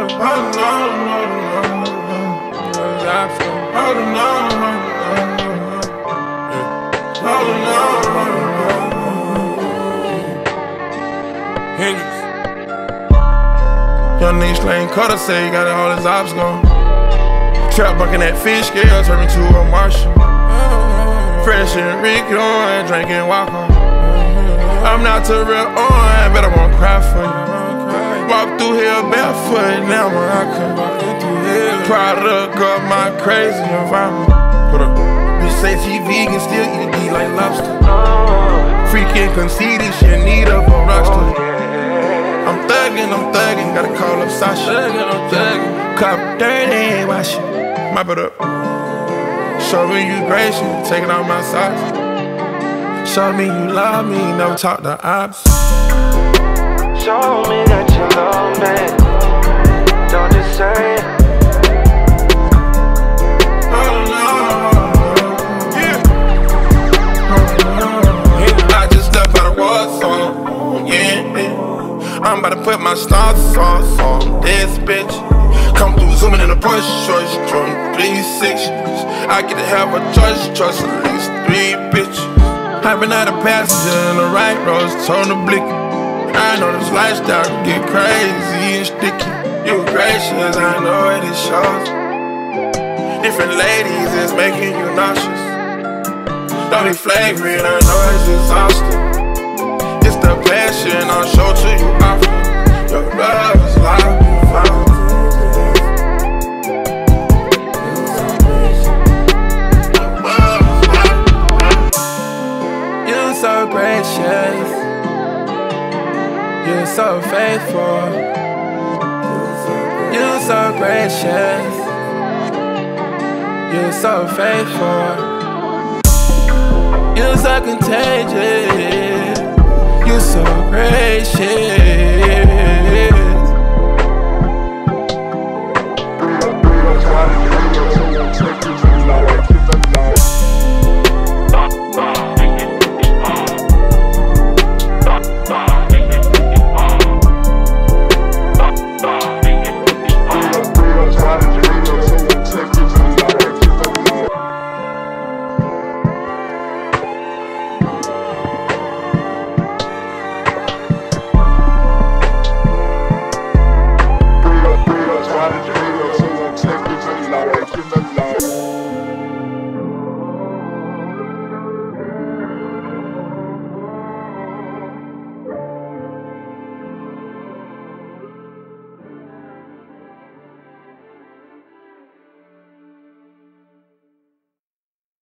Young nigga slaying Cutter, say he got all his ops gone. Trap bucking that fish scale, turn me to a Martian. Fresh and Ricky on, drinking walk on. I'm not too real on, but I won't cry for you. Walk through here barefoot, now when I come. Product of my crazy environment. Put up. Bitch say she vegan, still eat a D like lobster. Freaking conceited, she in need of a rockstar. I'm thuggin', gotta call up Sasha. I'm thuggin', cup dirty, wash it. Mop it up. Show me you gracious, taking off my socks. Show me you love me, never talk to ops. Show me that you love me, don't just say it. I just stepped out of war song, yeah. I'm about to put my stars on this bitch. Come through zooming in a push, choice, from 360s. I get to have a choice, trust at least 3 bitches. I've been out a passenger in the right roads, told the blicky. I know this lifestyle can get crazy and sticky. You gracious, I know it, it shows. Different ladies is making you nauseous. Don't be flagrant, I know it's exhausting. It's the passion I'll show to you often. Your love is live and found. You're so gracious, you're so faithful. You're so gracious, you're so faithful. You're so contagious, you're so gracious.